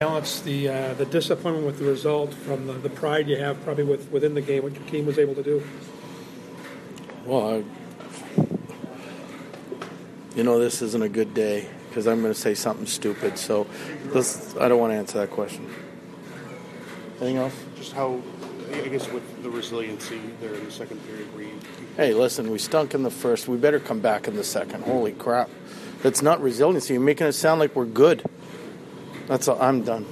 Balance the disappointment with the result from the pride you have probably within the game, what your team was able to do. Well, this isn't a good day because I'm going to say something stupid. So I don't want to answer that question. Anything else? Just how, I guess, with the resiliency there in the second period. Hey, listen, we stunk in the first. We better come back in the second. Holy crap. That's not resiliency. You're making it sound like we're good. That's all. I'm done.